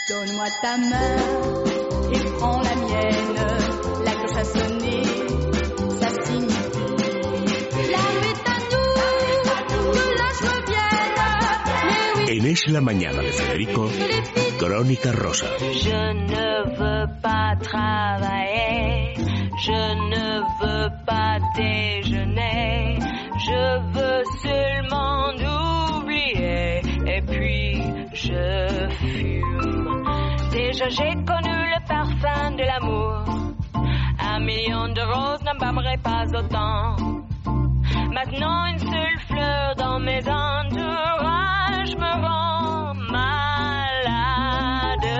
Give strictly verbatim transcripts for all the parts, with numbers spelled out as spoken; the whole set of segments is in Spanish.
Donne-moi ta main et prends la mienne. La cloche a sonné, ça signifie la nuit à nous, que la joie vienne. En Es la Mañana de Federico, Crónica Rosa. Je ne veux pas travailler, je ne veux pas déjeuner, je veux seulement oublier et puis je fume. Déjà j'ai connu le parfum de l'amour, un million de roses n'embaumerait pas autant. Maintenant une seule fleur dans mes entourages me rend malade.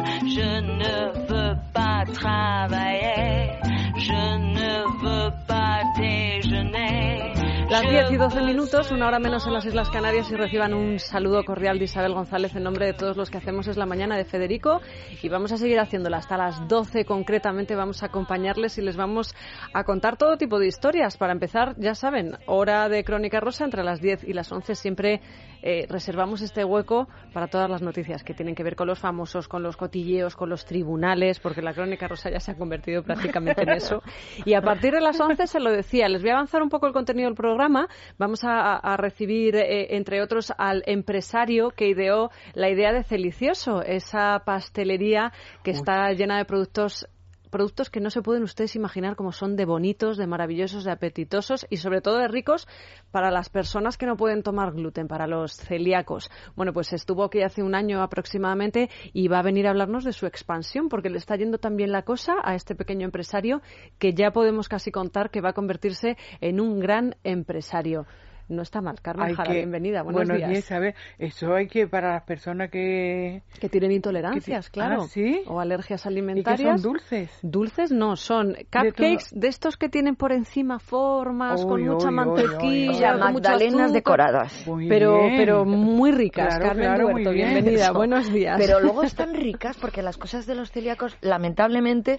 Je ne veux pas travailler, je ne veux pas déjeuner. Las diez y doce minutos, una hora menos en las Islas Canarias, y reciban un saludo cordial de Isabel González en nombre de todos los que hacemos Es la Mañana de Federico, y vamos a seguir haciéndola hasta las doce concretamente. Vamos a acompañarles y les vamos a contar todo tipo de historias. Para empezar, ya saben, hora de Crónica Rosa entre las diez y las once. Siempre eh, reservamos este hueco para todas las noticias que tienen que ver con los famosos, con los cotilleos, con los tribunales, porque la Crónica Rosa ya se ha convertido prácticamente en eso. Y a partir de las once, se lo decía, les voy a avanzar un poco el contenido del programa. Vamos a, a recibir, eh, entre otros, al empresario que ideó la idea de Celicioso, esa pastelería que Uy. está llena de productos productos que no se pueden ustedes imaginar cómo son de bonitos, de maravillosos, de apetitosos y sobre todo de ricos para las personas que no pueden tomar gluten, para los celíacos. Bueno, pues estuvo aquí hace un año aproximadamente y va a venir a hablarnos de su expansión, porque le está yendo tan bien la cosa a este pequeño empresario que ya podemos casi contar que va a convertirse en un gran empresario. No está mal, Carmen Jara, que, bienvenida, buenos, buenos días. días. A ver, eso hay que, para las personas que... Que tienen intolerancias, que claro, ah, ¿sí? o alergias alimentarias. ¿Y que son dulces? Dulces no, son cupcakes de, de estos que tienen por encima formas, uy, con uy, mucha uy, mantequilla, uy, uy. con magdalenas decoradas. Muy pero, bien. pero muy ricas, claro, Carmen claro, Duerto, bien. bienvenida, Eso. buenos días. Pero luego están ricas porque las cosas de los celíacos, lamentablemente...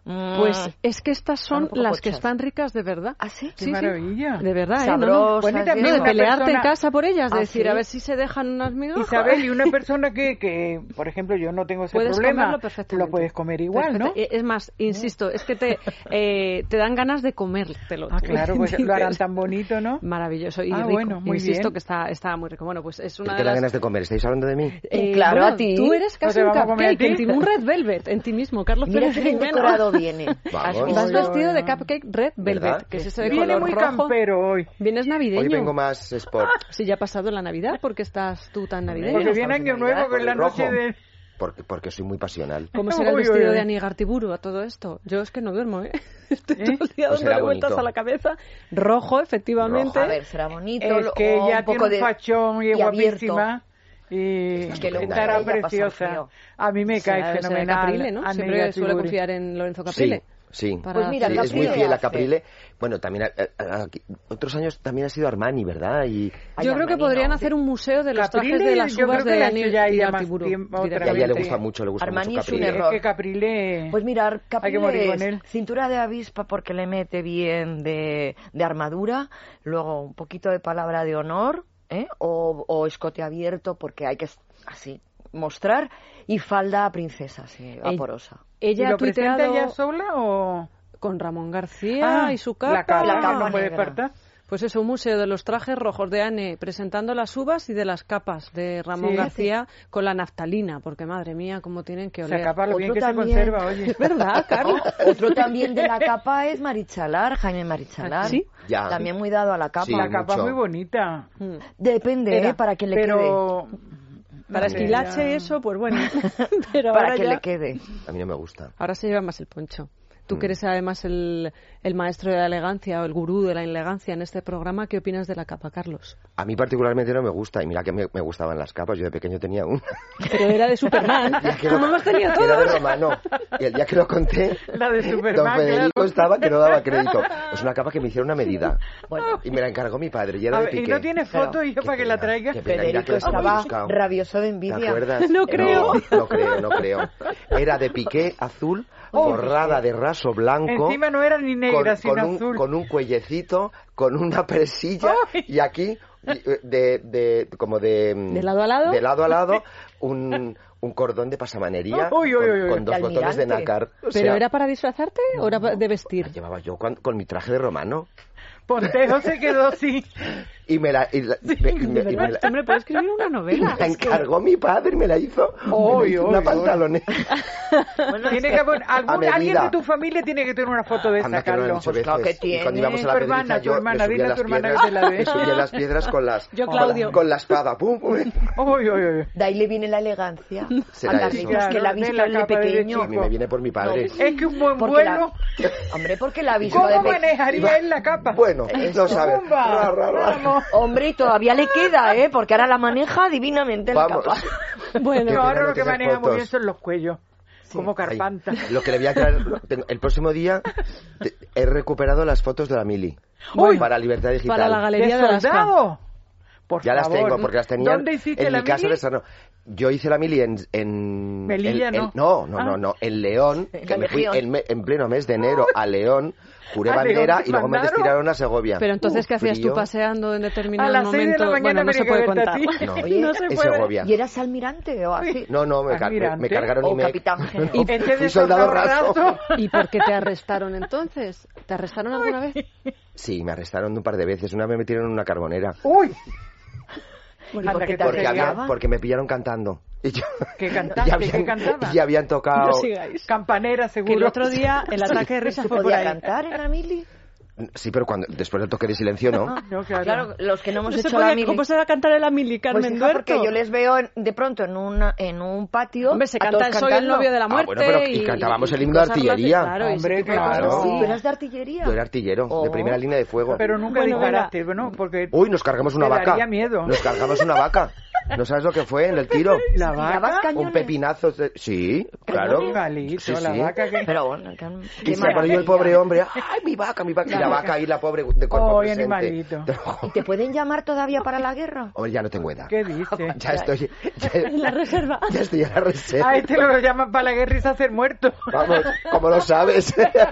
Pues es que estas son las pochas. que están ricas de verdad. ¿Ah, sí? Qué sí, maravilla. Sí. De verdad, Sabrosas, ¿eh? No, no. Bueno, y también no, de una pelearte persona... en casa por ellas, de ¿Ah, decir, sí? a ver si se dejan unas migajas. Isabel, y una persona que, que, por ejemplo, yo no tengo ese puedes problema, comerlo perfectamente. lo puedes comer igual, ¿no? Es más, insisto, es que te, eh, te dan ganas de comértelo. Ah, claro, pues lo harán tan bonito, ¿no? Maravilloso y ah, rico. Bueno, muy insisto bien. que está, está muy rico. Bueno, pues es una ¿Qué de te dan las... ganas de comer? ¿Estáis hablando de mí? Eh, claro, bueno, a ti. Tú eres casi ¿No un te vamos a comer a cupcake, ti? en ti, un red velvet en ti mismo, Carlos Mira Pérez qué bien Jimeno. decorado viene. Vamos. Vas Oye, vestido de oye. cupcake red velvet, ¿verdad? que es ese de Viene color muy rojo. campero hoy. Vienes navideño. Hoy vengo más sport. Sí, ya ha pasado la Navidad, ¿por qué estás tú tan navideño? Porque no viene estamos en Año Nuevo, Navidad. que es la Rojo. noche de... Porque, porque soy muy pasional. ¿Cómo será el Uy, vestido uy, uy. de Ani Gartiburu a todo esto? Yo es que no duermo, ¿eh? Estoy ¿Eh? todo el día Pues dándole será vueltas bonito. a la cabeza. Rojo, efectivamente. A ver, será bonito. Es que o ella un tiene poco un de... fachón y es y abierto. guapísima. Y Es que luego estará ella pasa preciosa. frío. A mí me cae Será- será fenomenal. Caprile, ¿no? Ani Siempre suele Gartiburu. confiar en Lorenzo Caprile. Sí, sí. Para Pues mira, Sí, hacer- es muy Caprile fiel a hace. Caprile. Bueno, también a- a- aquí- otros años también ha sido Armani, ¿verdad? Y Ay, Yo creo que Armani, podrían no. hacer un museo de los Caprile, trajes de las yo uvas creo que de lo ha Ani hecho ya y ella más Gartiburu. tiempo, a otra ella vez. le sí. gusta mucho, le gusta Armani mucho es un Caprile. error. Es que Caprile... Pues mirar, Hay que morir Caprile con él. es cintura de avispa porque le mete bien de, de armadura, luego un poquito de palabra de honor, ¿eh? o, o escote abierto porque hay que así mostrar, y falda princesa, sí, vaporosa. ¿Y Ella ha lo presenta tuiteado ella sola o...? con Ramón García Ah, y su capa. La capa, La capa no puede negra. faltar. Pues eso, un museo de los trajes rojos de Anne presentando las uvas y de las capas de Ramón Sí. García con la naftalina, porque madre mía, cómo tienen que Se oler. acaba lo bien Otro que también. se conserva, oye. Es verdad, Carlos. Otro también de la capa es Marichalar, Jaime Marichalar. ¿Sí? Ya. También muy dado a la capa. Sí, La capa mucho. muy bonita. Mm. Depende, Era, ¿eh? Para quien le quede. Pero... Para no sé, esquilache ya- eso, pues bueno. Pero Para ahora que ya- le quede. A mí no me gusta. Ahora se lleva más el poncho. Tú Mm. que eres además el, el maestro de la elegancia o el gurú de la elegancia en este programa, ¿qué opinas de la capa, Carlos? A mí particularmente no me gusta. Y mira que me, me gustaban las capas. Yo de pequeño tenía una. Pero era de Superman. Ya que ¿Cómo lo- hemos tenido que era de todos? Romano. Y el día que lo conté, La de Superman, don Federico claro. estaba que no daba crédito. Es una capa que me hicieron una medida. Bueno, Y me la encargó mi padre. Y era A de ver, y piqué. no tiene foto y yo Qué para que la pena, traiga. qué pena, mira que Federico las he estaba buscado. rabioso de ¿Te envidia. acuerdas? No creo. No, no creo, no creo. Era de piqué azul, Oh, forrada de raso blanco. Encima no era ni negra, con, sino con un, azul. con un cuellecito, con una presilla Ay. y aquí de, de, como de... ¿De lado a lado? De lado a lado, un, un cordón de pasamanería Uy, uy, uy, uy. con, con dos De botones de almirante. nácar. O ¿Pero sea, era para disfrazarte o era de vestir? la llevaba yo con, con mi traje de romano. Pontejo se quedó así. Y me la, y la- me- y me- y me la- Hombre, puedo escribir una novela. me la encargó mi padre y me la hizo, Uy, me hizo uy, una uy. pantaloneta. Bueno, Tiene es que que- poner, algún- medida. alguien de tu familia tiene que tener una foto de Anda, esa, que lo han Carlos. dicho Pues claro veces. que Y cuando íbamos a la Tu pedriza, hermana, tu yo hermana, me subía dile a las tu hermana piedras, que te la dé. me subía las piedras con las... Yo, con Claudio. la- Con la espada, pum, pum. Uy, uy, uy. De ahí le viene la elegancia. Será a eso. Carlitos, que la ha Claro, de visto la él de capa de pequeño. A mí me viene por mi padre. Es que un buen Porque la- vuelo, Hombre, porque la ha visto ¿cómo de pequeño. manejaría él la capa? Bueno, no sabes. Pumba. Ra, ra, ra. Vamos. Hombre, y todavía le queda, ¿eh? Porque ahora la maneja divinamente la Vamos. capa. Bueno, Qué No, ahora pena lo no que tener maneja muy fotos. bien son los cuellos. Como Ay, Carpanta. lo que le voy a traer tengo- el próximo día te- he recuperado las fotos de la Mili. Uy. Para Libertad Digital. para la ¿De galería de Alaska. soldado? Por Ya las favor. tengo porque las tenía ¿Dónde hiciste en la mi casa mili? de Sarno. Yo hice la Mili en en Melilla, en- en- ¿no? no, no, Ah. no, no, en León, En que me fui Legión. en, me- en pleno mes de enero a León, juré ¿A León bandera te y luego me mandaron? destinaron a Segovia. Pero entonces, ¿qué Uf, hacías tú frío. paseando en determinado A las seis de momento? la mañana Bueno, no se tenía puede que verte contar. a ti. No, Oye, no se en puede. Segovia. ¿Y eras almirante o así? No, no, me, car- me, Almirante. me cargaron O y me... capitán general. No, Este fui soldado raso. raso. ¿Y por qué te arrestaron entonces? ¿Te arrestaron alguna vez? Sí, me arrestaron un par de veces. Una vez me metieron en una carbonera. Uy, ¿Y Anda, por qué que te te Porque, había- arreglaban? porque me pillaron cantando. Y yo, ¿Qué cantaste? y habían, ¿Qué cantaba? y habían tocado... No sigáis. campanera Que seguro. el otro día el ataque de risa ¿Se fue por podía ahí. cantar en la mili? Sí, pero cuando después del toque de silencio, ¿no? No, claro. Claro, los que no hemos No se hecho la podía- mili. ¿Cómo se va a cantar en la mili, Pues Carmen hija, porque Duerto? yo les veo en- de pronto en, una, en un patio. Hombre, se a canta todos el Soy el cantando. novio de la Ah, muerte. bueno, pero- y cantábamos el himno de cosas artillería. Claro, y Hombre, ese tipo de claro. cosas. Sí, Sí. pero es de artillería. Yo era artillero, Oh. de primera línea de fuego. Pero nunca Bueno, disparaste, bueno, porque... Uy, nos cargamos una Te vaca. daría miedo. Nos cargamos una vaca. ¿No sabes lo que fue en el tiro? La ¿Tirabas vaca... cañones? Un pepinazo. de- Sí, claro. Galito, Sí, la sí. vaca que... Pero bueno, que, Y qué se pone yo el maravilla. pobre hombre. ¡Ay, mi vaca, mi vaca! Y la vaca ahí, la pobre de cuerpo Oh, presente. animalito. Te lo juro. ¿Y te pueden llamar todavía para la guerra? Hombre, ya no tengo edad. ¿Qué dices? Ya estoy... Ya, En la reserva. ya estoy en la reserva. A este lo llaman para la guerra y se hace muerto. Vamos, ¿cómo lo sabes?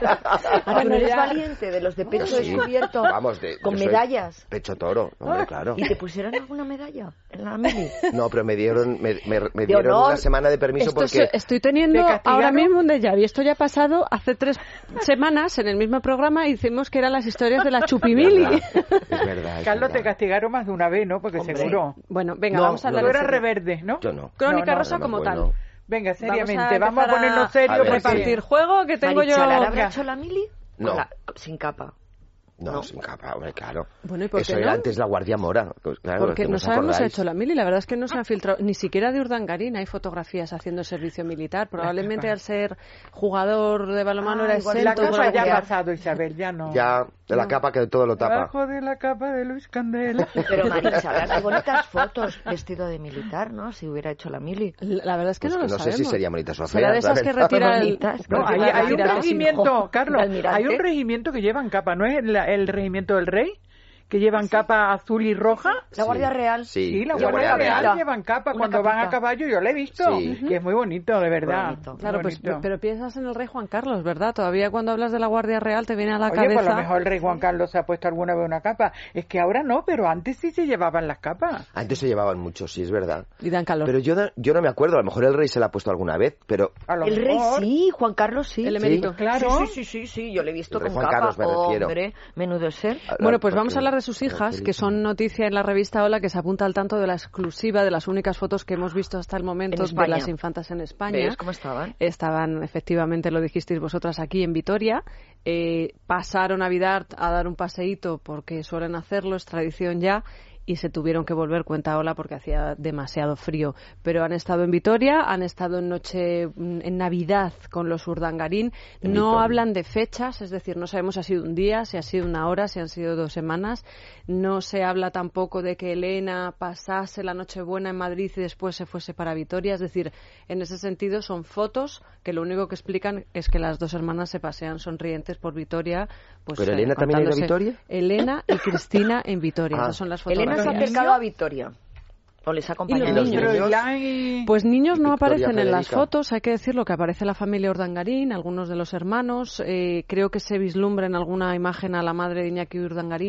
¿A que Bueno, no eres ya. valiente de los de pecho Sí. descubierto? Vamos, de, con yo soy medallas. Pecho toro, hombre, claro. ¿Y te pusieron alguna medalla en la mili? No, pero me dieron, me, me- me De dieron honor. una semana de permiso Esto porque... es- estoy teniendo ¿Te castigaron? ahora mismo un déjà vu. Esto ya ha pasado hace tres semanas en el mismo programa. Hicimos que eran las historias de la Chupimili. Es verdad, es Carlos, te verdad. castigaron más de una vez, ¿no? Porque Hombre. seguro. Bueno, venga, No, vamos a no, hablar Tú de eras serio. reverde, ¿no? Yo no. Crónica No, no, rosa no, como bueno. tal. Venga, Vamos a seriamente, vamos a empezar ponernos a serios. ver, porque- Repartir juego que tengo yo. Marichal, ¿habrá Venga. hecho la mili? No. Con la- sin capa. No, No. sin capa, hombre, claro. Bueno, ¿y por Eso qué era no? antes la Guardia Mora. Pues, claro, Porque que no os sabemos si ha acordáis. hecho la mili, la verdad es que no se ha filtrado, ni siquiera de Urdangarín hay fotografías haciendo servicio militar. Probablemente al ser jugador de balonmano Ah, era igual La exento. Entonces, capa ya ha ya- pasado, Isabel, ya no. Ya, de la capa que todo lo tapa. Debajo de la capa de Luis Candela. Pero Marichal, qué bonitas fotos vestido de militar, ¿no? Si hubiera hecho la mili. La verdad es que Pues no que lo no sé sabemos. si serían bonitas o Será de feas, esas la que verdad. retira el... Bonitas. No, hay, Retira- hay un retira el regimiento, cinjo. Carlos, Almirante. hay un regimiento que llevan capa, ¿no es el, el regimiento del rey? Que llevan capa azul y roja. La Guardia Real. Sí, Sí, la la Guardia Guardia Real Real. llevan capa Una cuando van a capita. caballo, yo la he visto. Sí. Y es muy bonito, de verdad. Bonito. Claro, pues, Bonito. pero piensas en el rey Juan Carlos, ¿verdad? Todavía cuando hablas de la Guardia Real te viene a la Oye, cabeza... pues a lo mejor el rey Juan Carlos se ha puesto alguna vez una capa. Es que ahora no, pero antes sí se llevaban las capas. Antes se llevaban mucho, sí, es verdad. Y dan calor. Pero yo, no- yo no me acuerdo, a lo mejor el rey se la ha puesto alguna vez, pero... A lo El rey mejor. sí, Juan Carlos sí. El emérito. Sí. Claro. Sí, sí, sí, sí, sí, yo le he visto El rey con Juan capa. Carlos me refiero. Hombre, menudo ser. Bueno, pues Porque- vamos a hablar de sus hijas, que son noticia en la revista Hola, que se apunta al tanto de la exclusiva de las únicas fotos que hemos visto hasta el momento En de España. las infantas en España. ¿Ves cómo estaban? Estaban, efectivamente, lo dijisteis vosotras aquí en Vitoria. Eh, pasaron a Vidart a dar un paseíto porque suelen hacerlo, es tradición ya. Y se tuvieron que volver, cuenta Ola, porque hacía demasiado frío. Pero han estado en Vitoria, han estado en noche, en Navidad con los Urdangarín. En No Vitoria. hablan de fechas, es decir, no sabemos si ha sido un día, si ha sido una hora, si han sido dos semanas. No se habla tampoco de que Elena pasase la Nochebuena en Madrid y después se fuese para Vitoria. Es decir, en ese sentido son fotos que lo único que explican es que las dos hermanas se pasean sonrientes por Vitoria. Pues, ¿Pero Elena también ha ido a contándose- Vitoria? Elena y Cristina en Vitoria. Ah. Esas son las Elena fotografías. se ha acercado a Victoria. ¿O les ha acompañado? ¿Y los Pero niños? Ilan y- Pues niños no Victoria aparecen en las Federica. fotos, hay que decirlo, que aparece la familia Urdangarín, algunos de los hermanos. Eh, creo que se vislumbra en alguna imagen a la madre de Iñaki Urdangarín,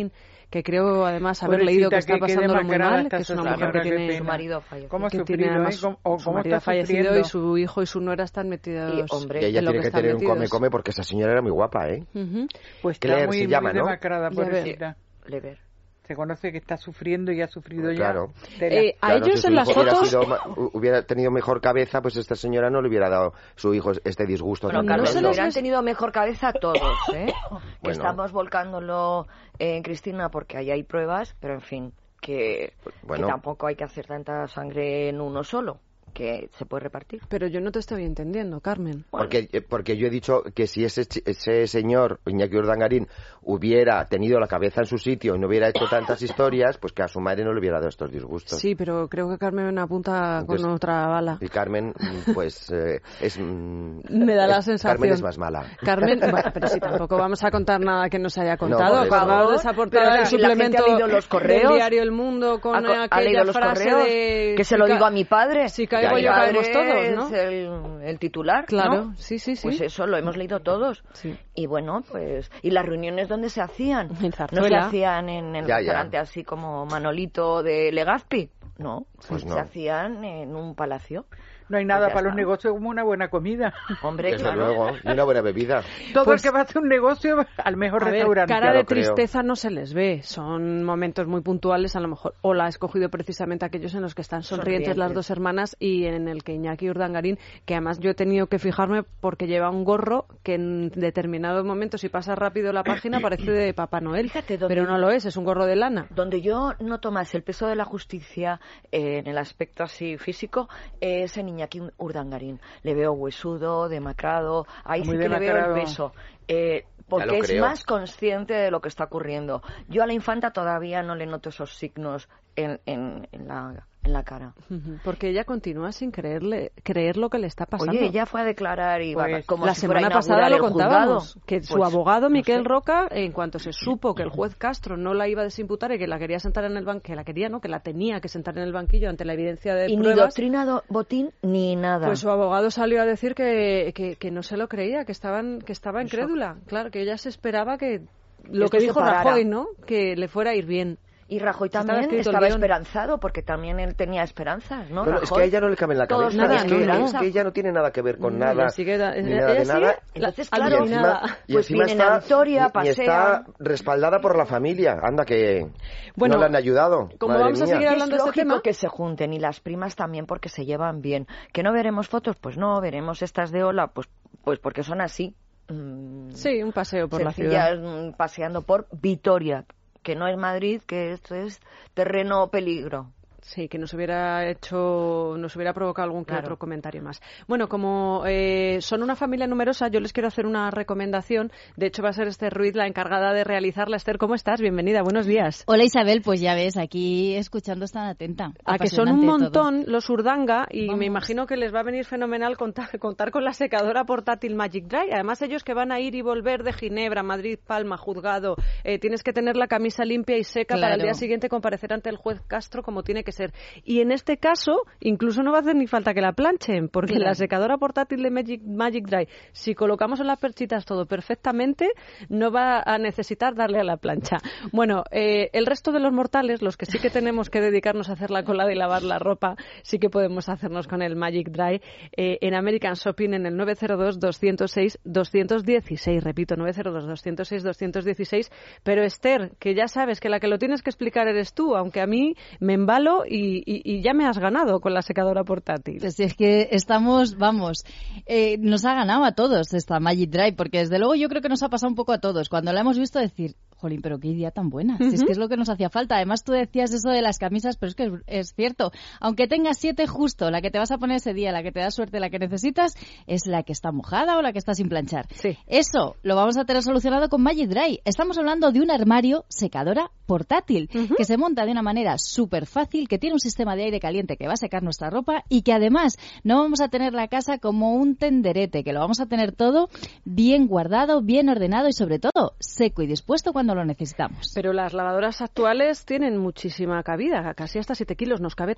que creo además haber leído que está Pobrecita, que- que pasándolo muy demacrada mal, está que es una esa mujer que señora, qué tiene... pena. Su marido falleció. ¿Cómo ha que sufrido, tiene además, eh? ¿Cómo- o su cómo marido está ha fallecido sufriendo? y su hijo y su nuera están metidos Y, hombre, Y ella en lo tiene que están tener un come metidos. come porque esa señora era muy guapa, ¿eh? Ujú. Pues Claire está muy, se llama, muy ¿no? demacrada, Ya ves. pobrecita. Lever. Se conoce que está sufriendo y ha sufrido Claro. ya. Tela. Eh, a Claro, ellos si su en las hijo hubiera fotos... sido ma- hu- hubiera tenido mejor cabeza, pues esta señora no le hubiera dado su hijo este disgusto. Bueno, tan no Carmen, se tremendo. les hubieran ves- tenido mejor cabeza todos, ¿eh? Que Bueno. estamos volcándolo en Cristina porque ahí hay pruebas, pero en fin, que, Bueno. que tampoco hay que hacer tanta sangre en uno solo, que se puede repartir. Pero yo no te estoy entendiendo, Carmen. Porque, eh, porque yo he dicho que si ese, chi- ese señor, Iñaki Urdangarín, hubiera tenido la cabeza en su sitio y no hubiera hecho tantas historias, pues que a su madre no le hubiera dado estos disgustos. Sí, pero creo que Carmen apunta con Entonces- otra bala. Y Carmen, mm, pues, eh, es... mm, Me da la es- sensación. Carmen es más mala. Carmen, bueno, pero si tampoco vamos a contar nada que no se haya No, contado. por Cuando favor. nos ha aportado Pero el si la gente suplemento ha leído los correos, del diario El Mundo con ¿Ha, co- ha aquella leído los frase correos? de... Que se si lo ca- digo a mi padre. Si caigo Ya, yo, ya. caemos todos, Es ¿no? el, el titular, Claro, ¿no? sí, sí, sí. Pues eso lo hemos leído todos. Sí. Y bueno, pues... ¿Y las reuniones dónde se hacían? En ¿No se Zarzuela. hacían en el Ya, ya. restaurante así como Manolito de Legazpi? No, Pues se no. hacían en un palacio. No hay nada Pues ya para los está. negocios como una buena comida. Hombre, Desde claro. luego. Y una buena bebida. Todo Pues- el que va a hacer un negocio al mejor A ver, restaurante. cara Ya de lo creo. tristeza no se les ve. Son momentos muy puntuales, a lo mejor. O la ha escogido precisamente aquellos en los que están sonrientes, Sonrientes. las dos hermanas y en el que Iñaki Urdangarín, que además yo he tenido que fijarme porque lleva un gorro que en determinados momentos, si pasa rápido la página, parece de Papá Noel. Fíjate dónde- Pero no lo es, es un gorro de lana. Donde yo noto más el peso de la justicia eh, en el aspecto así físico eh, es en Iñaki Urdangarín. Le veo huesudo, demacrado, ahí Muy sí que le veo demacrado. el peso. Eh, Ya porque lo es creo. más consciente de lo que está ocurriendo. Yo a la infanta todavía no le noto esos signos en, en, en la, en la cara. Ujú, porque ella continúa sin creerle, creer lo que le está pasando. Oye, ella fue a declarar y Pues, como la si fuera a semana pasada inaugurar lo el juzgado. contábamos, que su Pues, abogado no Miquel sé. Roca, en cuanto se supo que el juez Castro no la iba a desimputar y que la quería sentar en el banquillo, que la quería, no, que la tenía que sentar en el banquillo ante la evidencia de Y ni pruebas, doctrina do- botín ni nada. pues su abogado salió a decir que, que, que no se lo creía, que estaban que estaba Eso. incrédula, claro, que ella se esperaba que lo Esto que se dijo parara. Rajoy, ¿no? Que le fuera a ir bien. Y Rajoy Estaba también escrito el estaba guión. esperanzado, porque también él tenía esperanzas, ¿no? Bueno, es Rajoy. que a ella no le cabe en la Todos cabeza. nada, es, que, no, es nada. que ella no tiene nada que ver con No, nada. ella sigue da- ni ella nada de sigue nada. Entonces, Y claro, encima, y pues encima vienen está, a Vitoria, y- y pasean. está respaldada por la familia. Anda, que Bueno, no le han ayudado. como Madre vamos a mía. seguir Y hablando es de este lógico tema. que se junten, y las primas también, porque se llevan bien. ¿Que no veremos fotos? Pues no, veremos estas de Ola, pues, pues porque son así. Mm, Sí, un paseo por la ciudad. sencillas, mm, paseando por Vitoria, que no es Madrid, que esto es terreno peligro. Sí, que nos hubiera hecho, nos hubiera provocado algún que Claro. otro comentario más. Bueno, como eh, son una familia numerosa, yo les quiero hacer una recomendación. De hecho, va a ser Esther Ruiz la encargada de realizarla. Esther, ¿cómo estás? Bienvenida, buenos días. Hola Isabel, pues ya ves, aquí escuchando tan atenta. A que son un Apasionante todo. montón los Urdanga y Vamos. me imagino que les va a venir fenomenal contar, contar con la secadora portátil Magic Dry. Además, ellos que van a ir y volver de Ginebra, Madrid, Palma, Juzgado, eh, tienes que tener la camisa limpia y seca para el Claro. día siguiente comparecer ante el juez Castro como tiene que ser. Y en este caso, incluso no va a hacer ni falta que la planchen, porque Claro. la secadora portátil de Magic, Magic Dry, si colocamos en las perchitas todo perfectamente, no va a necesitar darle a la plancha. Bueno, eh, el resto de los mortales, los que sí que tenemos que dedicarnos a hacer la colada y lavar la ropa, sí que podemos hacernos con el Magic Dry eh, en American Shopping en el nueve cero dos, dos cero seis, dos uno seis. Repito, nueve cero dos, dos cero seis, dos uno seis. Pero Esther, que ya sabes que la que lo tienes que explicar eres tú, aunque a mí me embalo y, y, y ya me has ganado con la secadora portátil. Pues es que estamos, vamos, eh, nos ha ganado a todos esta Magic Dry, porque desde luego yo creo que nos ha pasado un poco a todos. Cuando la hemos visto decir, jolín, pero qué idea tan buena, si es que es lo que nos hacía falta. Además tú decías eso de las camisas, pero es que es, es cierto. Aunque tengas siete justo, la que te vas a poner ese día, la que te da suerte, la que necesitas, es la que está mojada o la que está sin planchar. Sí. Eso lo vamos a tener solucionado con Magic Dry. Estamos hablando de un armario secadora portátil Uh-huh. que se monta de una manera súper fácil, que tiene un sistema de aire caliente que va a secar nuestra ropa y que además no vamos a tener la casa como un tenderete, que lo vamos a tener todo bien guardado, bien ordenado y sobre todo seco y dispuesto cuando lo necesitamos. Pero las lavadoras actuales tienen muchísima cabida, casi hasta siete kilos. ¿Nos cabe tanto?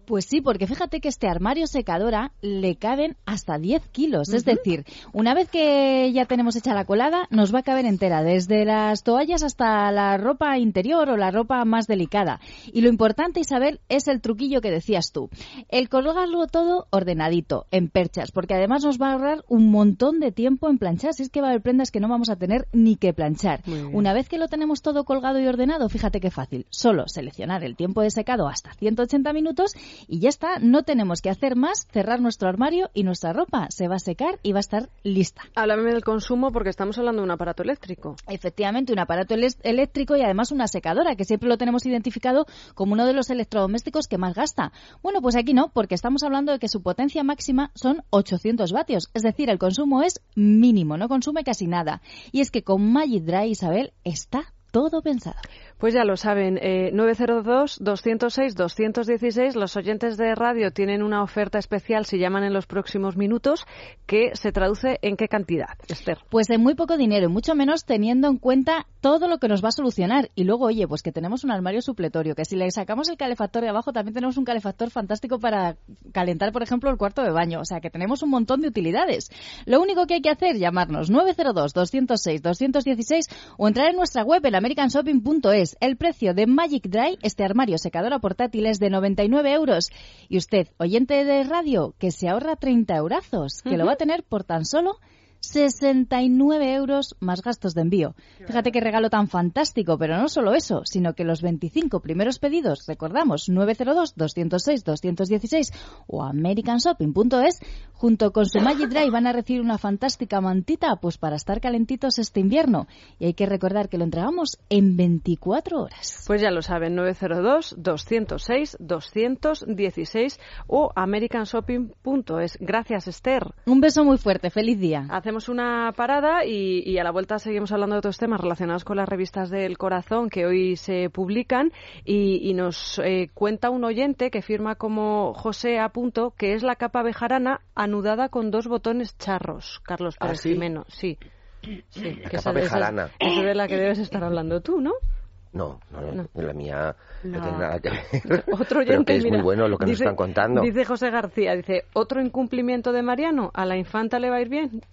Pues sí, porque fíjate que este armario secadora le caben hasta diez kilos. Uh-huh. Es decir, una vez que ya tenemos hecha la colada, nos va a caber entera, desde las toallas hasta la ropa interior o la ropa más delicada. Y lo importante, Isabel, es el truquillo que decías tú. El colgarlo todo ordenadito, en perchas, porque además nos va a ahorrar un montón de tiempo en planchar. Si es que va a haber prendas que no vamos a tener ni que planchar. Una vez que lo tenemos todo colgado y ordenado, fíjate qué fácil. Solo seleccionar el tiempo de secado hasta ciento ochenta minutos y ya está, no tenemos que hacer más, cerrar nuestro armario y nuestra ropa se va a secar y va a estar lista. Háblame del consumo porque estamos hablando de un aparato eléctrico. Efectivamente, un aparato ele- eléctrico y además una secadora, que siempre lo tenemos identificado como uno de los electrodomésticos que más gasta. Bueno, pues aquí no, porque estamos hablando de que su potencia máxima son ochocientos vatios, es decir, el consumo es mínimo, no consume casi nada. Y es que con Magic Dry, Isabel, está todo pensado. Pues ya lo saben, eh, nueve cero dos, dos cero seis, dos uno seis, los oyentes de radio tienen una oferta especial si llaman en los próximos minutos, que se traduce en qué cantidad, Esther. Pues en muy poco dinero, y mucho menos teniendo en cuenta todo lo que nos va a solucionar. Y luego, oye, pues que tenemos un armario supletorio, que si le sacamos el calefactor de abajo, también tenemos un calefactor fantástico para calentar, por ejemplo, el cuarto de baño. O sea, que tenemos un montón de utilidades. Lo único que hay que hacer, llamarnos nueve cero dos, dos cero seis, dos uno seis o entrar en nuestra web en american shopping punto es. El precio de Magic Dry, este armario secadora portátil, es de noventa y nueve euros. Y usted, oyente de radio, que se ahorra treinta eurazos, que uh-huh. lo va a tener por tan solo sesenta y nueve euros más gastos de envío. Fíjate qué regalo tan fantástico, pero no solo eso, sino que los veinticinco primeros pedidos, recordamos, nueve cero dos, dos cero seis, dos uno seis o american shopping punto es, junto con su Magic Dry van a recibir una fantástica mantita pues para estar calentitos este invierno. Y hay que recordar que lo entregamos en veinticuatro horas. Pues ya lo saben, nueve cero dos, dos cero seis, dos uno seis o american shopping punto es. Gracias, Esther. Un beso muy fuerte, feliz día. Hacemos una parada y, y a la vuelta seguimos hablando de otros temas relacionados con las revistas del corazón que hoy se publican y, y nos eh, cuenta un oyente que firma como José A. Punto, que es la capa bejarana anudada con dos botones charros. Carlos Pérez ¿Ah, sí? Jimeno. Sí. sí la que capa esa, bejarana. Esa, esa es de la que debes estar hablando tú, ¿no? No, no, no, no. la mía no, no tiene nada que ver. Otro oyente, pero que es mira, muy bueno lo que dice, nos están contando. Dice José García, dice, ¿otro incumplimiento de Mariano? ¿A la infanta le va a ir bien?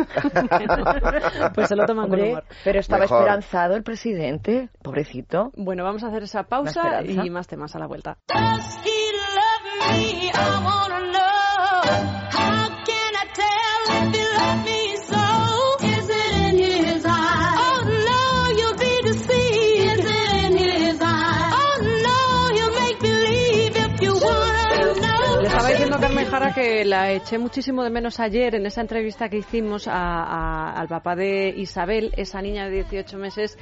Pues se lo toman con humor. Pero estaba Mejor. esperanzado el presidente, pobrecito. Bueno, vamos a hacer esa pausa y más temas a la vuelta. Does he love me? I wanna know. How can I tell if he loves me so? Is it in his eyes? Oh no, you'll be deceived. Is it in his eyes? Oh no, you'll make believe if you wanna know. Le estaba diciendo a Carmen Jara que la eché muchísimo de menos ayer en esa entrevista que hicimos a, a, al papá de Isabel, esa niña de dieciocho meses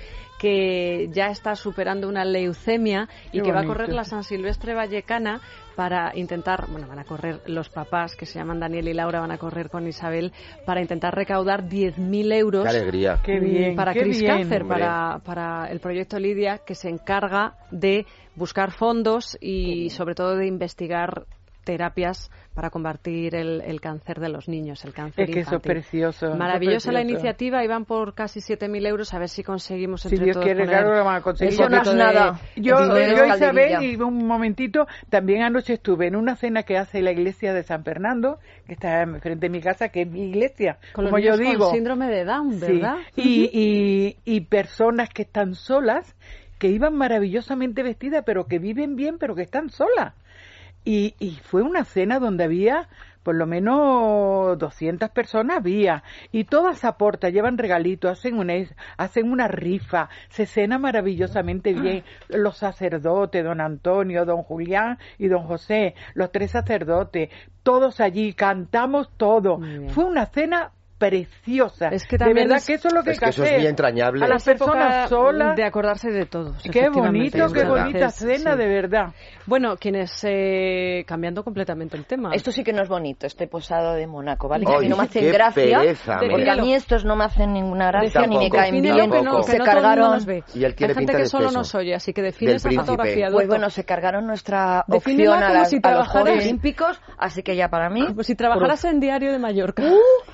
que ya está superando una leucemia y Qué que bonito. va a correr la San Silvestre Vallecana para intentar, bueno, van a correr los papás que se llaman Daniel y Laura, van a correr con Isabel para intentar recaudar diez mil euros. Qué alegría. Qué bien, para qué Cris bien, Cáncer, hombre. para, para el proyecto Lidia, que se encarga de buscar fondos y sobre todo de investigar terapias para combatir el, el cáncer de los niños, el cáncer Es que eso es infantil. precioso. eso es Maravillosa la precioso. iniciativa, y van por casi siete mil euros, a ver si conseguimos Si entre Dios todos quiere, poner claro, lo van a conseguir. un Eso no es poquito de nada. Yo, Dinero, yo Isabel, calderilla. y un momentito, también anoche estuve en una cena que hace la iglesia de San Fernando, que está frente a mi casa, que es mi iglesia, con los como yo niños digo. con síndrome de Down, Sí. ¿verdad? Y, y, y personas que están solas, que iban maravillosamente vestidas, pero que viven bien, pero que están solas. Y, y fue una cena donde había por lo menos doscientas personas había, y todas aportan, llevan regalitos, hacen una, hacen una rifa, se cena maravillosamente bien, los sacerdotes, don Antonio, don Julián y don José, los tres sacerdotes, todos allí, cantamos todo. Fue una cena preciosa. Es que de también verdad es, que eso es lo que es que hay eso que es hacer. muy entrañable. A las personas solas. De acordarse de todos. Qué bonito, qué bonita cena, sí. de verdad. Bueno, quienes, eh, cambiando completamente el tema. Esto sí que no es bonito, este posado de Mónaco, ¿vale? Que Ay, a mí no me hacen qué gracia, pereza, porque mira. a mí estos no me hacen ninguna gracia, Tampoco. ni me caen Defínelo bien. que no, que se no todo el mundo cargaron... nos ve. Y él tiene Hay gente pinta que de solo espeso. nos oye, así que define Del esa príncipe. fotografía. Pues Dueto. bueno, se cargaron nuestra Defínela opción a, como las- si a los Juegos trabajaras- Olímpicos, así que ya para mí... Pues si trabajaras en Diario de Mallorca. Uh,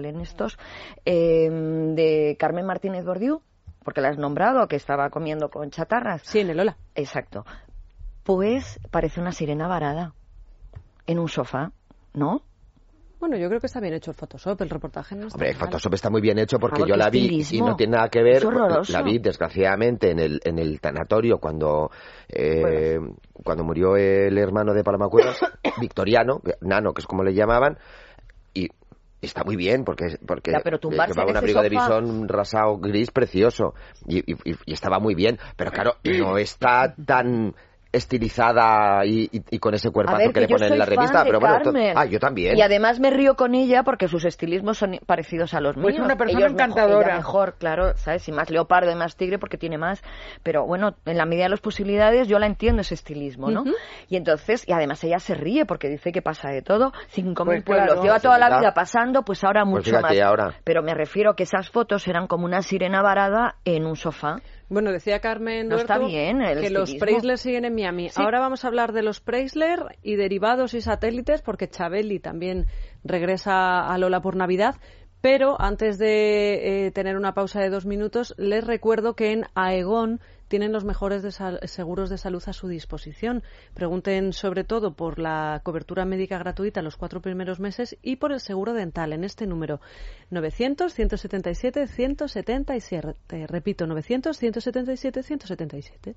salen estos, eh, de Carmen Martínez Bordiú, porque la has nombrado, que estaba comiendo con chatarras. Sí, en el Ola. Exacto. Pues parece una sirena varada en un sofá, ¿no? Bueno, yo creo que está bien hecho el Photoshop, el reportaje no está Hombre, el mal. Photoshop está muy bien hecho porque Ah, yo porque la vi estilismo. y no tiene nada que ver. Es horroroso. La vi, desgraciadamente, en el, en el tanatorio cuando, eh, cuando murió el hermano de Paloma Cuevas, Victoriano, Nano, que es como le llamaban, y está muy bien porque, porque Ya, pero tumbarse llevaba en un ese abrigo de sofá- bisón rasado gris precioso y, y, y estaba muy bien, pero claro, no está tan estilizada y, y, y con ese A cuerpazo ver, que, que le yo ponen soy en la fan revista, de pero bueno, to- Carmen. ah, yo también. Y además me río con ella porque sus estilismos son parecidos a los Pues míos. una persona Ellos mejor- encantadora. ella mejor, claro, ¿sabes? Y más leopardo y más tigre porque tiene más. Pero bueno, en la medida de las posibilidades yo la entiendo ese estilismo, ¿no? Ujú. Y entonces, y además ella se ríe porque dice que pasa de todo. Cinco mil Pues pueblos. claro. Lleva toda la Pues vida pasando, pues ahora Pues mucho fíjate, más. ahora. Pero me refiero que esas fotos eran como una sirena varada en un sofá. Bueno, decía Carmen No está Duerto bien el que los estilismo. Preisler siguen en Miami. Ahora vamos a hablar de los Preisler y derivados y satélites, porque Chabeli también regresa a Lola por Navidad. Pero antes de eh, tener una pausa de dos minutos, les recuerdo que en Aegon tienen los mejores de sal- seguros de salud a su disposición. Pregunten sobre todo por la cobertura médica gratuita los cuatro primeros meses y por el seguro dental en este número novecientos, ciento setenta y siete, ciento setenta y siete. Repito, novecientos, ciento setenta y siete, ciento setenta y siete.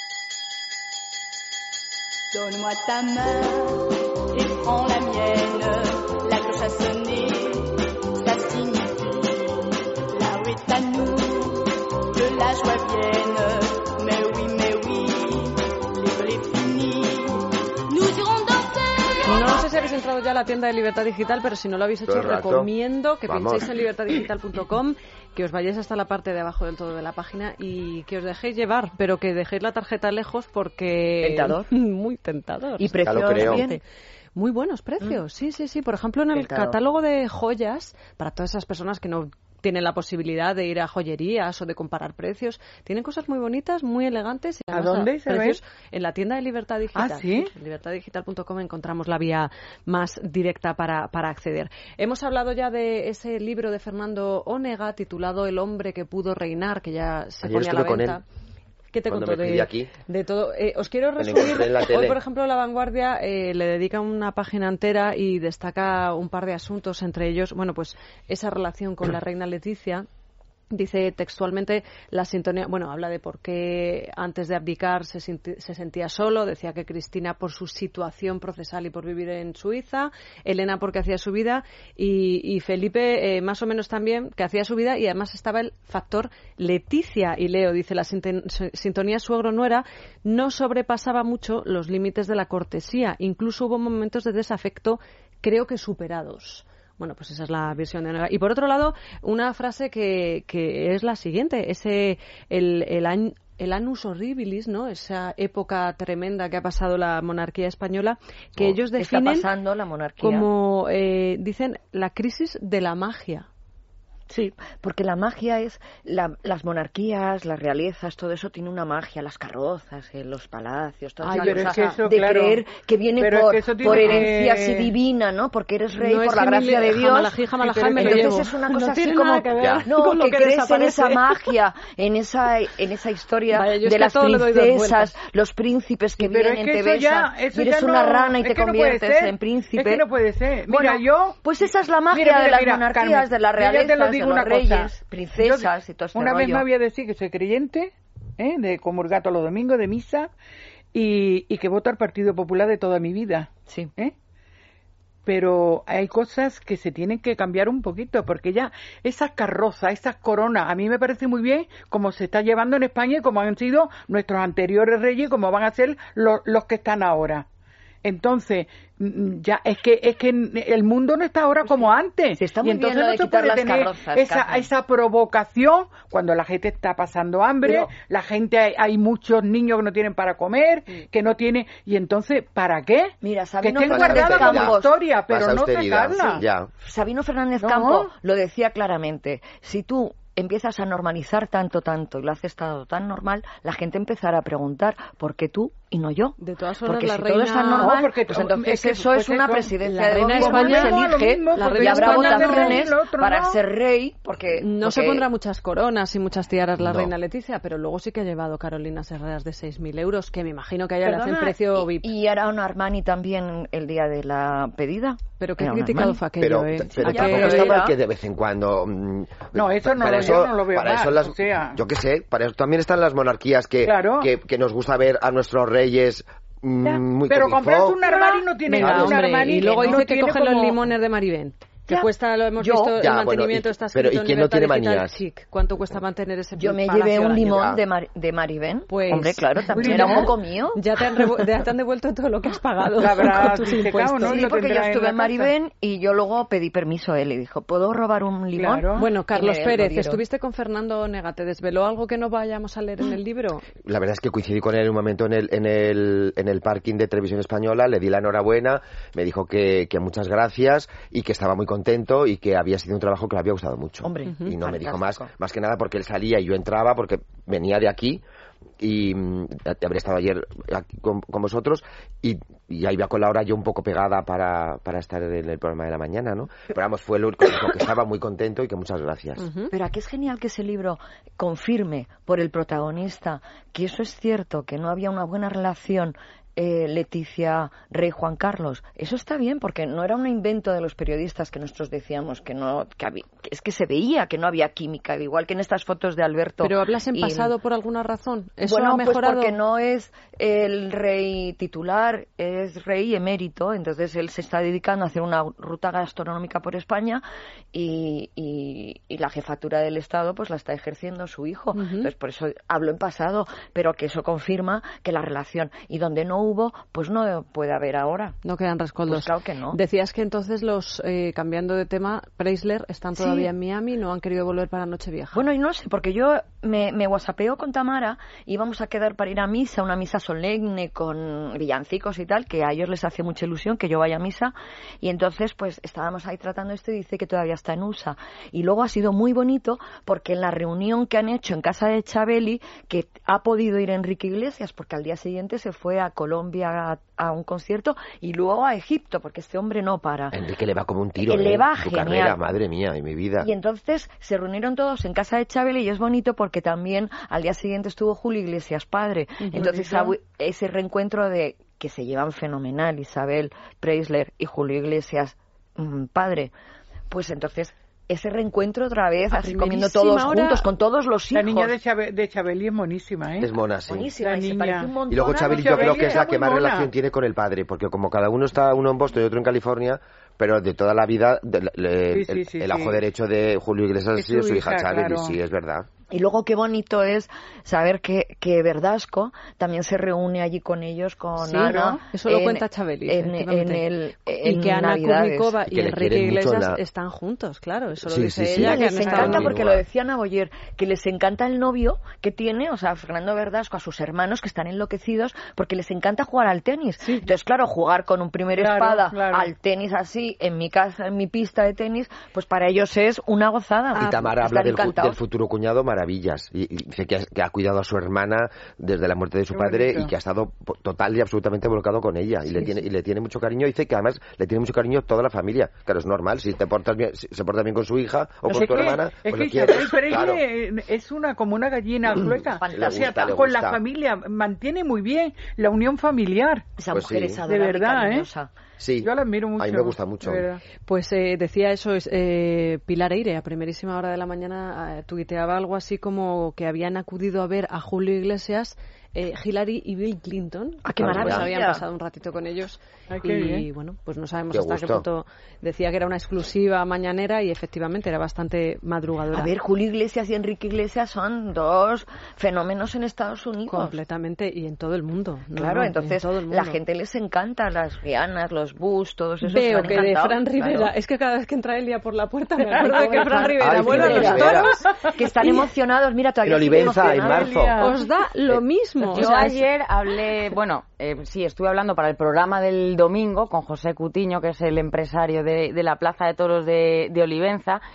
Donne-moi ta main et prends la mienne. La cloche a sonné, ça signifie la rue est à nous, que la joie vienne. Mais oui, mais oui, l'école est finie. Nous irons danser. No sé si habéis entrado ya a la tienda de Libertad Digital, pero si no lo habéis hecho, Todo el rato. recomiendo que Vamos. pinchéis en libertad digital punto com, que os vayáis hasta la parte de abajo del todo de la página y que os dejéis llevar, pero que dejéis la tarjeta lejos porque... Tentador. Muy tentador. Y Ya lo precios creo. bien. Muy buenos precios, sí, sí, sí. Por ejemplo, en el Tentador. catálogo de joyas, para todas esas personas que no tienen la posibilidad de ir a joyerías o de comparar precios, tienen cosas muy bonitas, muy elegantes. Y ¿A además dónde se precios en la tienda de Libertad Digital. ¿Ah, sí? En libertad digital punto com encontramos la vía más directa para, para acceder. Hemos hablado ya de ese libro de Fernando Onega titulado El hombre que pudo reinar, que ya se Ayer pone a la estuve con venta. él. ¿Qué te Cuando contó me de, fui de aquí. de todo? Eh, os quiero Me lo resumir. encontré en la Hoy, tele. por ejemplo, La Vanguardia eh, le dedica una página entera y destaca un par de asuntos, entre ellos, bueno, pues esa relación con la reina Leticia. Dice textualmente la sintonía, bueno, habla de por qué antes de abdicar se, sinti- se sentía solo, decía que Cristina por su situación procesal y por vivir en Suiza, Elena porque hacía su vida y, y Felipe eh, más o menos también que hacía su vida y además estaba el factor Leticia y Leo, dice la sinten- sintonía suegro-nuera no sobrepasaba mucho los límites de la cortesía, incluso hubo momentos de desafecto creo que superados. Bueno, pues esa es la visión de Onega. Y por otro lado, una frase que, que es la siguiente, ese el, el, añ- el annus horribilis, ¿no? Esa época tremenda que ha pasado la monarquía española, que Oh, ellos ¿qué está definen pasando la monarquía? como, eh, dicen, la crisis de la magia. Sí, porque la magia es la- las monarquías, las realezas, todo eso tiene una magia, las carrozas, eh, los palacios, toda Ay, esa pero es cosa que eso, de claro, creer que viene pero es por, que eso tiene por que- herencia así divina, ¿no? Porque eres rey No por es la gracia Gemini- de Dios. Jamalají, Jamalají, Sí, pero me lo entonces llevo. es una No cosa tiene así como nada que ver no, con lo que, que crees en desaparece. esa magia, en esa en esa historia Vaya, yo es de que las todo le doy dos princesas, vueltas. los príncipes que Sí, pero es vienen, que te eso ya- besan, eso y eres ya una no- rana y es te que no puede conviertes ser. en príncipe. Es que no puede ser. Mira, Bueno, yo... pues esa es la magia Mira, mira, de las mira, monarquías, Carmen, de las yo ya te realezas, lo de digo los una cosa. reyes, princesas Yo y todo este una vez rollo. me había decir que soy creyente, ¿eh? de comulgar todos los domingos de misa y, y que voto al Partido Popular de toda mi vida. Sí. ¿eh? Pero hay cosas que se tienen que cambiar un poquito, porque ya esas carrozas, esas coronas, a mí me parece muy bien como se está llevando en España y como han sido nuestros anteriores reyes y como van a ser los, los que están ahora. Entonces, mm, ya es que es que el mundo no está ahora como antes. Sí, está y muy bien entonces lo no de se quitar puede las tener carrozas, esa, Carmen. esa provocación cuando la gente está pasando hambre, Pero- la gente hay, hay muchos niños que no tienen para comer, que no tienen y entonces ¿para qué? Mira, Que Sabino estén Fernández guardadas como Campos. historia, pero Más no austeridad, sacarla. ya. Sabino Fernández No. Campo lo decía claramente. Si tú empiezas a normalizar tanto, tanto, y lo haces todo tan normal, la gente empezará a preguntar, ¿por qué tú y no yo? De todas formas, porque la si reina... todo es tan normal, No, porque pues tú- entonces es que, eso pues es una eso, presidencia la de reina gobierno, España- se lo elige, mismo, la porque reina y habrá España de votaciones rey, el otro para no. ser rey, porque... No se porque- pondrá muchas coronas y muchas tiaras la No. reina Leticia, pero luego sí que ha llevado Carolinas Herreras de seis mil euros, que me imagino que a ella le Perdona, hacen precio y, V I P. y hará un Armani también el día de la pedida. Pero qué Era un criticado Armani. fue aquello, pero, ¿eh? pero ¿A ya, tampoco pero está era- mal que de vez en cuando mm, No, eso no para lo- yo no lo veo para eso mal, las, o sea. yo qué sé, para eso también están las monarquías que, Claro. que, que nos gusta ver a nuestros reyes mm, Ya, muy pero comifó. comprarse un Armani no tiene Venga, un hombre, Armani y luego que no dice que tiene cogen los como- limones de Maribén. Que Ya. cuesta, lo hemos Yo- visto, el Ya, bueno, mantenimiento y- está pero escrito ¿y quién en no tiene Libertad Digital manías? Chic. ¿Cuánto cuesta mantener ese Yo me palacio llevé al un año? limón Ya. de, Mar- de Maribén. Pues- Hombre, claro, también Uy, era no. un poco mío. Ya te han, revu- ya te han devuelto todo lo que has pagado La habrá con tus disecado, impuestos. ¿no? Sí, lo porque yo tendrá en estuve la en casa. Maribén y yo luego pedí permiso a él y dijo, ¿puedo robar un limón? Claro. Bueno, Carlos Y me lo Pérez, dieron. estuviste con Fernando Onega. ¿Te desveló algo que no vayamos a leer en el libro? La verdad es que coincidí con él en un momento en el, en el, en el parking de Televisión Española, le di la enhorabuena, me dijo que, que muchas gracias y que estaba muy contento y que había sido un trabajo que le había gustado mucho. Hombre, y no me dijo más, fantástico. más que nada porque él salía y yo entraba porque venía de aquí y mm, habría estado ayer aquí con, con vosotros y, y ahí iba con la hora yo un poco pegada para, para estar en el programa de la mañana, ¿no? Pero vamos, fue lo único que estaba muy contento y que muchas gracias. Pero aquí es genial que ese libro confirme por el protagonista que eso es cierto, que no había una buena relación eh, Leticia, Rey Juan Carlos. Eso está bien, porque no era un invento de los periodistas que nosotros decíamos que no, que había, que es que se veía que no había química, igual que en estas fotos de Alberto. ¿Pero hablas en y- pasado por alguna razón? ¿Eso bueno, ha mejorado? pues porque no es el rey titular, es rey emérito, entonces él se está dedicando a hacer una ruta gastronómica por España y, y, y la jefatura del Estado pues la está ejerciendo su hijo. Ujú. Entonces por eso hablo en pasado, pero que eso confirma que la relación, y donde no hubo, pues no puede haber ahora. No quedan rescoldos. Pues claro que no. Decías que entonces los, eh, cambiando de tema, Preisler están Sí. todavía en Miami, no han querido volver para Nochevieja. Bueno, y no sé, porque yo me, me whatsappeo con Tamara, íbamos a quedar para ir a misa, una misa solemne con villancicos y tal, que a ellos les hace mucha ilusión que yo vaya a misa, y entonces pues estábamos ahí tratando esto y dice que todavía está en U S A. Y luego ha sido muy bonito porque en la reunión que han hecho en casa de Chabeli, que ha podido ir Enrique Iglesias, porque al día siguiente se fue a Colombia a, a un concierto y luego a Egipto, porque este hombre no para. Enrique le va como un tiro, Le ¿eh? va Su genial. carrera, madre mía, y mi vida. Y entonces se reunieron todos en casa de Chabeli y es bonito porque también al día siguiente estuvo Julio Iglesias padre. Entonces bonito. ha- ese reencuentro de que se llevan fenomenal Isabel Preisler y Julio Iglesias mm, padre, pues entonces ese reencuentro otra vez, A así comiendo primerísima todos hora, juntos con todos los La hijos. niña de, Chabe- de Chabeli es monísima, ¿eh? Es mona, sí. Buenísima, La y se niña. parece un montón Y luego a Chabeli los- yo creo que es está la que muy más mona. relación tiene con el padre, porque como cada uno está, uno en Boston y otro en California, pero de toda la vida de- le- Sí, sí, el, sí, el sí. ojo derecho de Julio Iglesias ha Es sido su su hija hija, Chabeli, claro. sí, es verdad. Y luego qué bonito es saber que, que Verdasco también se reúne allí con ellos, con Sí, Ana. ¿no? Eso lo en- cuenta Chabeli, En, en efectivamente. el, y en que Ana Navidades. Kurnikova Y y, que le Enrique quieren mucho Iglesias la- están juntos, claro, eso lo Sí, dice sí, sí. ella. Sí, que les han estado encanta en- porque lo decía Ana Boyer, que les encanta el novio que tiene, o sea, Fernando Verdasco, a sus hermanos que están enloquecidos porque les encanta jugar al tenis. Entonces, claro, jugar con un primer Claro, espada claro. al tenis así, en mi casa, en mi pista de tenis, pues para ellos es una gozada. Y Tamara habla Están del, cu- encantados. del futuro cuñado maravillas. Y, y dice que ha, que ha cuidado a su hermana desde la muerte de su Qué padre bonito. y que ha estado po- total y absolutamente volcado con ella. Y, le tiene, y le tiene mucho cariño. Dice que además le tiene mucho cariño toda la familia. Claro, es normal. Si te portas bien, si se porta bien con su hija o No con sé tu qué, hermana, es pues que lo quieres. Isabel Preisler Claro. eh, es una como una gallina sueca. Fantástica. O sea, Le gusta, le con gusta. la familia mantiene muy bien la unión familiar. Esa Pues mujer sí. es De adorable y verdad, ¿eh? cariñosa. Sí, Yo la admiro mucho. a mí me gusta mucho. de verdad. Pues eh, decía eso, es, eh, Pilar Eire, a primerísima hora de la mañana, eh, tuiteaba algo así como que habían acudido a ver a Julio Iglesias, eh, Hillary y Bill Clinton. Ah, qué Pues maravilla. habían pasado un ratito con ellos. Ay, qué y bien. bueno, pues no sabemos Qué hasta qué gusto. punto. Decía que era una exclusiva mañanera y efectivamente era bastante madrugadora. A ver, Julio Iglesias y Enrique Iglesias son dos fenómenos en Estados Unidos. Completamente y en todo el mundo. No, Claro, no, en entonces todo el la mundo. gente les encanta, las Rihannas, los Bush, todos esos. Veo se que han de encantado, Fran Rivera, claro. es que cada vez que entra Elia por la puerta me Ay, acuerdo de qué que Fran bonita. Rivera Ay, vuelve a Fran los Rivera. toros. Que están emocionados, mira, todavía En siguen Olivenza, en emocionados. marzo. Os da lo mismo. Yo o sea, es- ayer hablé, bueno, eh, sí, estuve hablando para el programa del domingo con José Cutiño, que es el empresario de, de la Plaza de Toros de, de Olivenza,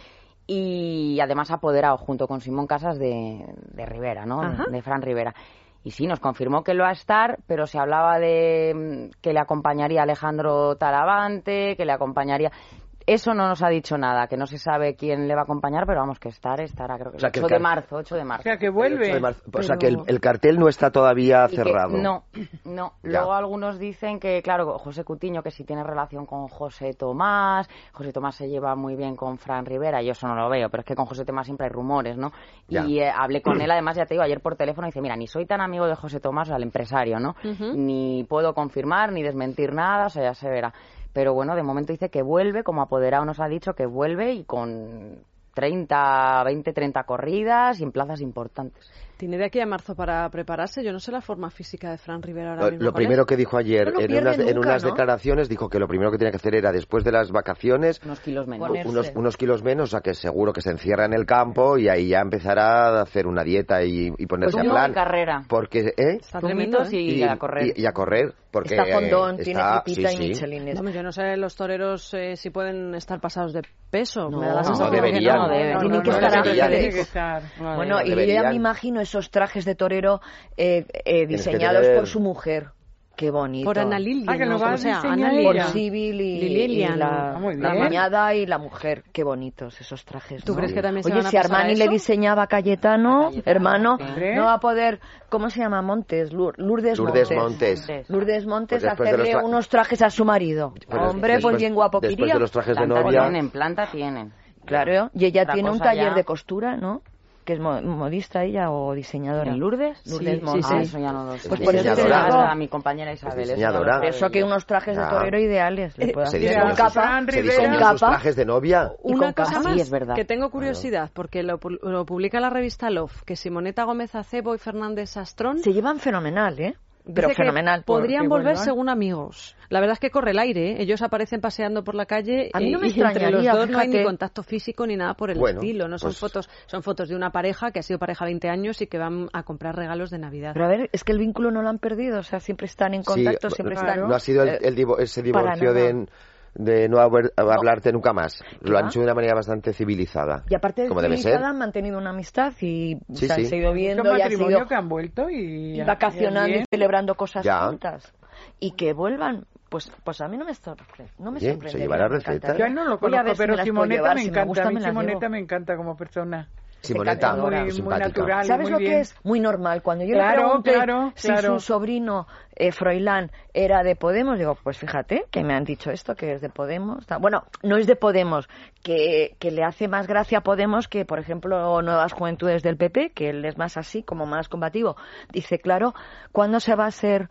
y además apoderado junto con Simón Casas de, de Rivera, ¿no? Ajá. De, de Fran Rivera. Y sí, nos confirmó que lo va a estar, pero se hablaba de que le acompañaría Alejandro Talavante, que le acompañaría... Eso no nos ha dicho nada, que no se sabe quién le va a acompañar, pero vamos, que estar, estará, creo que, O sea, que el ocho de car- marzo, ocho de O marzo. sea, que El vuelve. ocho de marzo. O sea, Pero- que el, el cartel no está todavía Y que- cerrado. no, no. Ya. Luego algunos dicen que, claro, José Cutiño, que si tiene relación con José Tomás, José Tomás se lleva muy bien con Fran Rivera, yo eso no lo veo, pero es que con José Tomás siempre hay rumores, ¿no? Ya. Y eh, hablé con él, además, ya te digo, ayer por teléfono, y dice, mira, ni soy tan amigo de José Tomás, o sea, el empresario, ¿no? Ujú. Ni puedo confirmar, ni desmentir nada, o sea, ya se verá. Pero bueno, de momento dice que vuelve, como apoderado nos ha dicho, que vuelve y con treinta, veinte, treinta corridas y en plazas importantes. Tiene de aquí a marzo para prepararse. Yo no sé la forma física de Fran Rivera ahora Lo, mismo. lo ¿cuál primero es? que dijo ayer No lo en pierde unas, en nunca, unas ¿no? declaraciones, dijo que lo primero que tenía que hacer era después de las vacaciones Unos kilos menos. Ponerse. unos, unos kilos menos, o sea que seguro que se encierra en el campo y ahí ya empezará a hacer una dieta y, y ponerse Pues a no, plan. y carrera. Porque, ¿eh? Está tremendo, Zumitos ¿eh? y, a correr. Y, y a correr. Porque, Está fondón, eh, tiene está- tripita sí, y sí. michelines. Vamos, yo no sé los toreros eh, si pueden estar pasados de peso. No, Me da la no, sensación de que deberían. no. deben. Tienen que no, estar deberían. ángeles. Tiene que estar. Bueno, y yo ya deberían. me imagino esos trajes de torero eh, eh, que diseñados tener- por su mujer. Qué bonito. Por Ana Lilian, Ah, que lo ¿no? va a ¿Cómo se llama? diseñar Ana ella. Por Lilian. Civil y, Lilian. y la, Ah, muy la bien. cuñada y la mujer. Qué bonitos esos trajes. ¿Tú ¿no? crees que también se Oye, van a si pasar a Armani eso? le diseñaba a Cayetano, Cayetano, hermano, sí. no va a poder... ¿Cómo se llama? Montes. Lur- Lourdes, Lourdes Montes. Montes. Lourdes Montes, Pues después de los hacerle tra- unos trajes a su marido. Pues Hombre, después- pues bien guapo que Después iría. de los trajes de Planta novia... tienen, planta tienen. Claro, y ella Otra tiene un cosa taller ya- de costura, ¿no? Que es mo- modista ella o diseñadora. ¿En Lourdes? Lourdes Sí, Montes. sí, Ah, sí. eso ya no lo sé. Pues por eso te Diseñadora. digo. Hasta mi compañera Isabel. eso ya lo Diseñadora. sabe Eso que ella. unos trajes de Ya. torero ideales. Le puede Se hacer diseñan con esos- capa. Fran se Rivera. diseñan Con sus capa. trajes de novia. Y Una con cosa caja. más Sí, es verdad. que tengo curiosidad, porque lo, pu- lo publica la revista Love, que Simoneta Gómez Acebo y Fernández Sastrón Se llevan fenomenal, ¿eh? dice Pero que fenomenal. podrían Porque, volver bueno, según amigos. La verdad es que corre el aire, ¿eh? Ellos aparecen paseando por la calle A mí no eh, me y entre los extrañaría, dos no hay ni fíjate. contacto físico ni nada por el Bueno, estilo. No son pues- fotos, son fotos de una pareja que ha sido pareja veinte años y que van a comprar regalos de Navidad. Pero a ver, es que el vínculo no lo han perdido. O sea, siempre están en contacto, Sí, siempre no, están... no ha sido el, eh, el divo- ese para divorcio nada. de, de no haber- hablarte nunca más. Lo han Ya. hecho de una manera bastante civilizada. Y aparte de como debe ser. civilizada, han mantenido una amistad y Sí, se han sí. seguido Son viendo y han matrimonios seguido que han vuelto y... vacacionando y bien. celebrando cosas Ya. juntas. Y que vuelvan... Pues, pues a mí no me sorprende. No me Bien, sorprende. se llevará recetas. Yo no lo Voy a conozco, ver si pero me las puedo Simoneta llevar, me si me encanta. gusta, a mí me las Simoneta llevo. me encanta como persona. Simoneta, encantadora. muy Muy- muy simpática. natural. ¿Sabes muy lo bien. que es? Muy normal. Cuando yo Claro, le pregunté claro, si claro. su sobrino eh, Froilán era de Podemos, digo, pues fíjate que me han dicho esto, que es de Podemos. Ta- Bueno, no es de Podemos, que, que le hace más gracia a Podemos que, por ejemplo, Nuevas Juventudes del P P, que él es más así, como más combativo. Dice, claro, ¿cuándo se va a ser,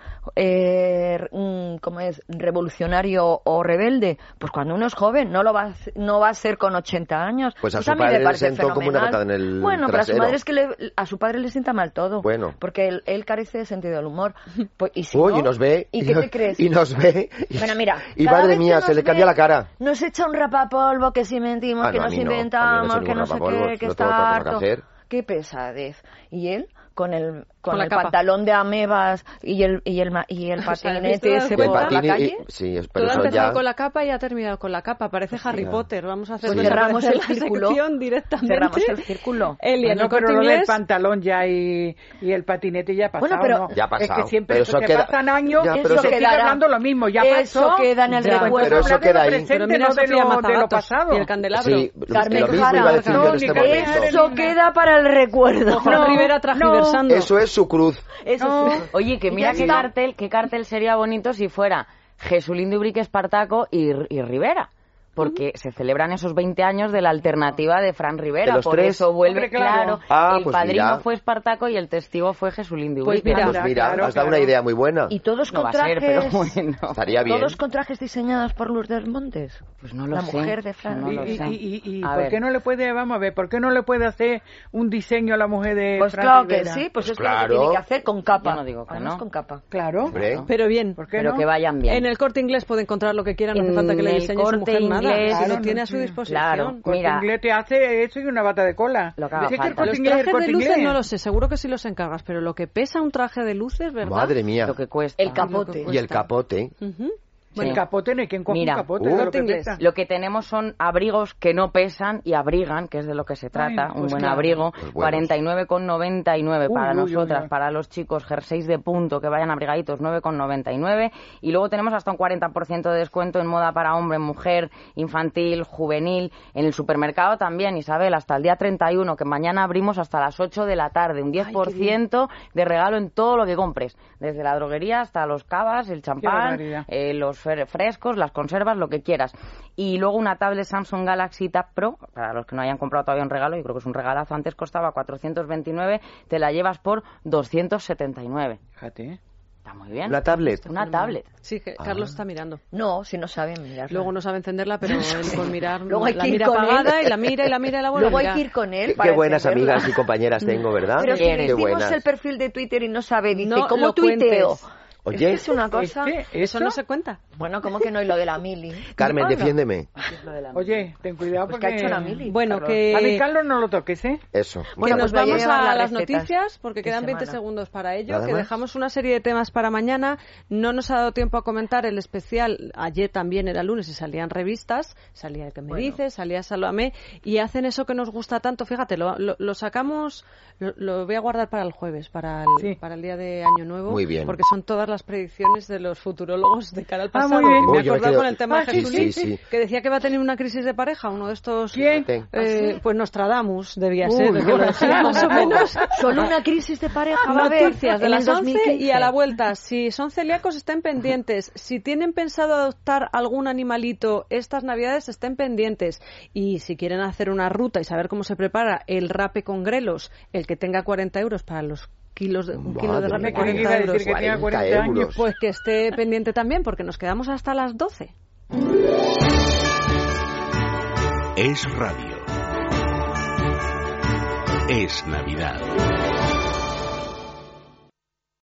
eh, mm, ¿cómo es, revolucionario o rebelde? Pues cuando uno es joven, no lo va a, hacer- no va a ser con ochenta años. Pues a su mí me padre le parece sentó como una fenomenal. patada en el Bueno, pero a su trasero. madre es que le- a su padre le sienta mal todo. Bueno. Porque él, él carece de sentido del humor. Pues, y si Uy, no, y nos ve. ¿Y qué te crees? Y nos ve. Y, Bueno, mira. y cada madre vez que mía, nos se le ve, cambia la cara. Nos echa un rapapolvo, que si mentimos, Ah, que no, a nos mí no. A mí no me inventamos, echa que ningún no sé rapapolvos, qué, que no está tengo otra cosa harto. que hacer. Qué pesadez. Y él, con el, con Con la el capa. pantalón de amebas y el, y el, ma- y el O sea, ¿has visto patinete las ese Y el por la patín y- calle. y- sí, es- Todo pero ha eso empezado ya... con la capa y ha terminado con la capa. Parece Harry ya. Potter. Vamos a hacer Pues cerramos el la círculo. sección directamente. Cerramos el círculo. Eli, en No, el pero Corte lo del Inglés, pantalón ya y, y el patinete ya ha pasado. Bueno, pero- ¿no? Ya ha pasado. Es que siempre Pero se eso te queda- pasan años Ya, y pero se eso sigue quedará. hablando lo mismo. Ya Eso pasó. queda en el Ya, recuerdo. Pero eso habla de queda lo ahí. presente, pero mira no de Sofía lo, de lo Mazagatos pasado. y el candelabro. Sí, lo, Carmen lo mismo Jara. iba a decir yo No, en este ni momento. Carmen Eso queda para el recuerdo. Fran No, Rivera tragiversando. Eso es su cruz. Eso No. sí. Oye, que Y mira ya qué está. cartel, qué cartel sería bonito si fuera Jesulindo Ubrique Espartaco y, y Rivera. Porque se celebran esos veinte años de la alternativa de Fran Rivera. ¿De los por tres? eso vuelve, Hombre, claro. claro. Ah, el pues padrino mira. fue Espartaco y el testigo fue Jesulindo Pues Ubrique. mira, Pues mira, claro, has dado una claro. idea muy buena. Y todos no con va a ser, pero trajes... bueno. Estaría bien. Todos con trajes diseñados por Lourdes Montes. Pues no lo La sé. mujer de Fran. No y, lo y- sé. y- y- y A ¿por ver. qué no le puede, vamos a ver, por qué no le puede hacer un diseño a la mujer de Pues Fran claro que Rivera? sí, pues, Pues esto es lo claro. que tiene que hacer con capa. Yo no digo que Además no. con capa. Claro. Hombre. Pero bien. ¿Por qué Pero no? que vayan bien. En el Corte Inglés puede encontrar lo que quiera, no hace En falta que le el diseñe su Corte mujer nada. Inglés- Si lo Claro, tiene no, a su sí. disposición. Claro. Corte Mira. Inglés te hace eso y una bata de cola. Lo que haga Si es que el falta. Corte Los Inglés es el trajes Corte de luces Inglés. no lo sé, seguro que sí los encargas, pero lo que pesa un traje de luces, ¿verdad? Madre mía. Lo que cuesta. El capote. Y el capote. Ujú. Bueno, Sí. capote no hay quien coja Mira, un capote. uh, de lo Corte que Inglés. pesa. Lo que tenemos son abrigos que no pesan y abrigan, que es de lo que se trata, Ay, un pues buen claro. abrigo, Pues buenos. cuarenta y nueve con noventa y nueve para Uy, uy, uy, nosotras, uy. para los chicos, jerseys de punto que vayan abrigaditos, nueve con noventa y nueve, y luego tenemos hasta un cuarenta por ciento de descuento en moda para hombre, mujer, infantil, juvenil, en el supermercado también, Isabel, hasta el día treinta y uno, que mañana abrimos hasta las ocho de la tarde, un diez por ciento de regalo en todo lo que compres, desde la droguería hasta los cavas, el champán, barbaridad. eh, los fre- frescos, las conservas, lo que quieras. Y luego una tablet Samsung Galaxy Tab Pro, para los que no hayan comprado todavía un regalo, yo creo que es un regalazo, antes costaba cuatrocientos veintinueve, te la llevas por doscientos setenta y nueve. Fíjate. Está muy bien. Una tablet. Una tablet. Sí, que Carlos está mirando. No, si no saben mirar. Luego no sabe encenderla, pero él con mirar Luego hay la que ir mira con apagada él. y la mira y la mira y la vuelve Luego a hay mirar. que ir con él. Qué para buenas encenderla. amigas y compañeras tengo, ¿verdad? Pero si Qué le decimos buenas. el perfil de Twitter y no sabe, dice, No ¿cómo lo tuiteo? cuentes. Oye, Es, que es una cosa... Es que Eso no se cuenta. Bueno, ¿cómo que no? Y lo de la mili. Carmen, Anda. defiéndeme. Oye, ten cuidado Pues porque... que ha hecho la mili. Bueno, Carlos. que... A mí, Carlos, no lo toques, ¿eh? Eso. Bueno, que nos pues voy a vamos llevar a las las recetas noticias porque de quedan veinte semana. segundos para ello, Nada que más. dejamos una serie de temas para mañana. No nos ha dado tiempo a comentar el especial. Ayer también era lunes y salían revistas, salía El que me Bueno. dice, salía Sálvame, y hacen eso que nos gusta tanto. Fíjate, lo, lo, lo sacamos, lo, lo voy a guardar para el jueves, para el, Sí. para el día de Año Nuevo, Muy bien. porque son todas las predicciones de los futurólogos de cara al Ah, pasado. muy bien. Me Uy, he yo me acordado quedo- con el tema Ah, de sí, Jesulín, sí, sí. que decía que va a tener una crisis de pareja, uno de estos... ¿Quién? Ten. Eh, pues Nostradamus debía Uy, ser, que lo decía más o menos. Solo una crisis de pareja va a haber Noticias de en el las once dos mil quince. y a la vuelta. Si son celíacos, estén pendientes. Si tienen pensado adoptar algún animalito estas navidades, estén pendientes. Y si quieren hacer una ruta y saber cómo se prepara el rape con grelos, el que tenga cuarenta euros para los kilos de, un Madre kilo de rape, mía. ¿Qué iba cuarenta a euros. decir que tenga cuarenta cuarenta años? euros. Pues que esté pendiente también, porque nos quedamos hasta las doce. Es radio. Es Navidad.